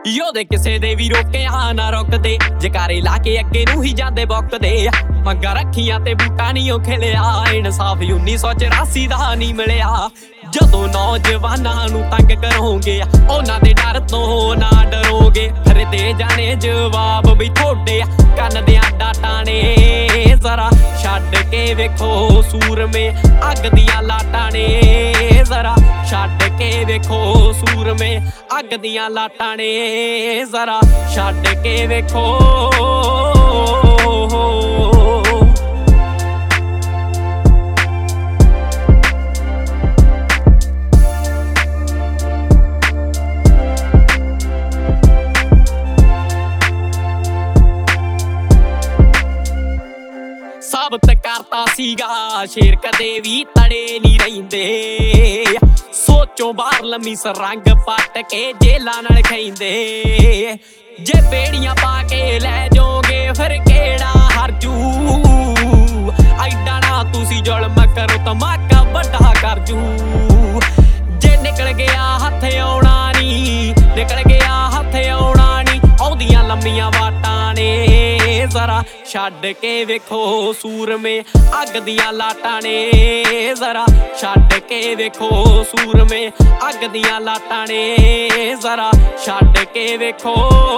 ਯੋਧੇ ਕਿਸੇ ਦੇ ਵੀ ਰੋਕਿਆ ਨਾ ਰੁਕਦੇ, ਜਕਾਰੇ ਲਾ ਕੇ ਅੱਗੇ ਨੂੰ ਹੀ ਜਾਂਦੇ ਬੁੱਕਦੇ। ਮੰਗਾਂ ਰੱਖੀਆਂ ਤੇ ਬੂਟਾ ਨਹੀਂ ਉਹ ਖਿਲਿਆ, ਇਨਸਾਫ 1984 ਦਾ ਨਹੀਂ ਮਿਲਿਆ। ਜਦੋਂ ਨੌਜਵਾਨਾਂ ਨੂੰ ਤੰਗ ਕਰੋਗੇ, ਉਹਨਾਂ ਦੇ ਡਰ ਤੋਂ ਨਾ ਡਰੋਗੇ। ਫਿਰ ਦੇ ਜਾਣੇ ਜਵਾਬ ਵੀ ਥੋੜੇ ਕੰਨ ਦਿਆਂ ਡਾਟਾਂ ਨੇ। ਜ਼ਰਾ ਛੱਡ ਕੇ ਵੇਖੋ ਸੂਰਮੇ ਅੱਗ ਦੀਆਂ ਲਾਟਾਂ ਨੇ। ਜ਼ਰਾ ਛੱਡ ਕੇ ਵੇਖੋ ਸੂਰਮੇ ਅੱਗ ਦੀਆਂ ਲਾਟਾਂ ਨੇ। ਜ਼ਰਾ ਛੱਡ ਕੇ ਵੇਖੋ। ਸਾਬਤ ਕਰਤਾ ਸੀਗਾ ਸ਼ੇਰ ਕਦੇ ਵੀ ਤੜੇ ਨਹੀਂ ਰਹਿੰਦੇ। ਸੋਚੋਂ ਬਾਹਰ ਲੰਮੀ ਸਰੰਗ ਪੱਟ ਕੇ ਜੇਲਾਂ ਨਾਲ ਖੈਂਦੇ। ਜੇ ਬੇੜੀਆਂ ਪਾ ਕੇ ਲੈ ਜਾਓਗੇ ਫਿਰ ਕਿਹੜਾ ਹਰਜੂ। ਐਡਾ ਨਾ ਤੁਸੀਂ ਜ਼ੁਲਮ ਕਰੋ ਧਮਾਕਾ ਵੱਡਾ ਕਰ ਜੂ। ਜੇ ਨਿਕਲ ਗਿਆ ਹੱਥ ਆਉਣਾ ਨੀ, ਨਿਕਲ ਗਿਆ ਹੱਥ ਆਉਣਾ ਨੀ। ਆਉਂਦੀਆਂ ਲੰਮੀਆਂ ਵਾਟਾਂ ਨੇ। ਜ਼ਰਾ ਛੱਡ ਕੇ ਵੇਖੋ ਸੂਰਮੇ ਅੱਗ ਦੀਆਂ ਲਾਟਾਂ ਨੇ। ਜ਼ਰਾ ਛੱਡ ਕੇ ਵੇਖੋ ਸੂਰਮੇ ਅੱਗ ਦੀਆਂ ਲਾਟਾਂ ਨੇ। ਜ਼ਰਾ ਛੱਡ ਕੇ ਵੇਖੋ।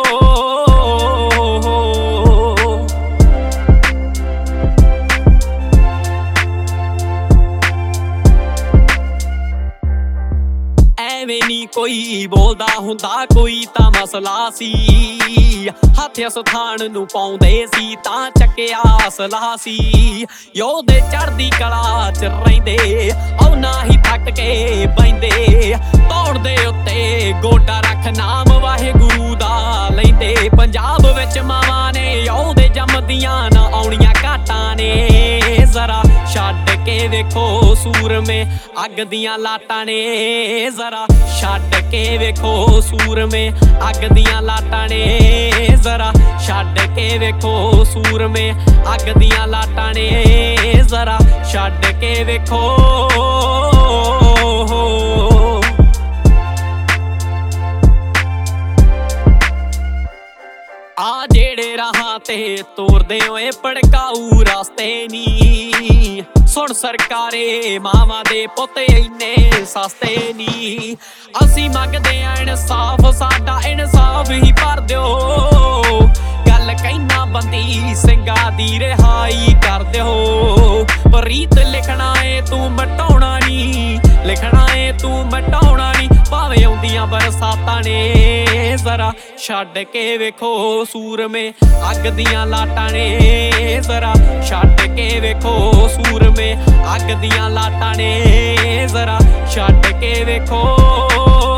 ਐਵੇਂ ਨੀ ਕੋਈ ਬੋਲਦਾ ਹੁੰਦਾ, ਕੋਈ ਤਾਂ ਮਸਲਾ ਸੀ। ਹੱਥ ਸਥਾਨ ਨੂੰ ਪਾਉਂਦੇ ਸੀ ਤਾਂ ਚੱਕਿਆ ਅਸਲਾ ਸੀ। ਯੋਧੇ ਚੜ੍ਹਦੀ ਕਲਾ ਚ ਰਹਿੰਦੇ, ਉਹਨਾਂ ਹੀ ਥੱਕ ਕੇ ਬਹਿੰਦੇ। ਧੌਣ ਦੇ ਉੱਤੇ ਗੋਡਾ ਰੱਖ ਨਾਮ ਵਾਹਿਗੁਰੂ ਦਾ ਲੈਂਦੇ। ਪੰਜਾਬ ਵਿੱਚ ਮਾਵਾਂ ਨੇ ਯੋਧੇ ਜੰਮਦੀਆਂ ਨਾ ਆਉਣੀਆਂ ਘਾਟਾਂ ਨੇ। ਜ਼ਰਾ ਛੱਡ ਕੇ ਵੇਖੋ ਸੂਰਮੇ ਅੱਗ ਦੀਆਂ ਲਾਟਾਂ ਨੇ। ਜ਼ਰਾ ਛੱਡ ਕੇ ਵੇਖੋ ਸੂਰਮੇ ਅੱਗ ਦੀਆਂ ਲਾਟਾਂ ਨੇ। ਜ਼ਰਾ ਛੱਡ ਕੇ ਵੇਖੋ ਸੂਰਮੇ ਅੱਗ ਦੀਆਂ ਲਾਟਾਂ ਨੇ। ਜ਼ਰਾ ਛੱਡ ਕੇ ਵੇਖੋ। ਆ ਜਿਹੜੇ ਰਾਹਾਂ ਤੇ ਤੋਰਦੇ ਓਏ ਭੜਕਾਊ ਰਸਤੇ ਨੀ। ਸੁਣ ਸਰਕਾਰੇ ਮਾਵਾਂ ਦੇ ਪੁੱਤ ਇੰਨੇ ਸਸਤੇ ਨੀ। ਅਸੀਂ ਮੰਗਦੇ ਆਂ ਇਨਸਾਫ, ਸਾਡਾ ਇਨਸਾਫ ਹੀ ਭਰ ਦਿਓ। ਗੱਲ ਕਹਿਣਾ ਬੰਦੀ ਸਿੰਘਾਂ ਦੀ ਰਿਹਾਈ ਕਰ ਦਿਓ। ਪ੍ਰੀਤ ਲਿਖਣਾ ਏ ਤੂੰ ਮਿਟਾਉਣਾ ਨੀ, ਲਿਖਣਾ ਏ ਤੂੰ ਮਿਟਾਉਣਾ ਨੀ। ਭਾਵੇਂ ਆਉਂਦੀਆਂ ਬਰਸਾਤਾਂ ਨੇ। ਜ਼ਰਾ ਛੱਡ ਕੇ ਵੇਖੋ ਸੂਰਮੇ ਅੱਗ ਦੀਆਂ ਲਾਟਾਂ ਨੇ। ਜ਼ਰਾ ਛੱਡ ਕੇ ਵੇਖੋ ਸੂਰਮੇ ਅੱਗ ਦੀਆਂ ਲਾਟਾਂ ਨੇ। ਜ਼ਰਾ ਛੱਡ ਕੇ ਵੇਖੋ।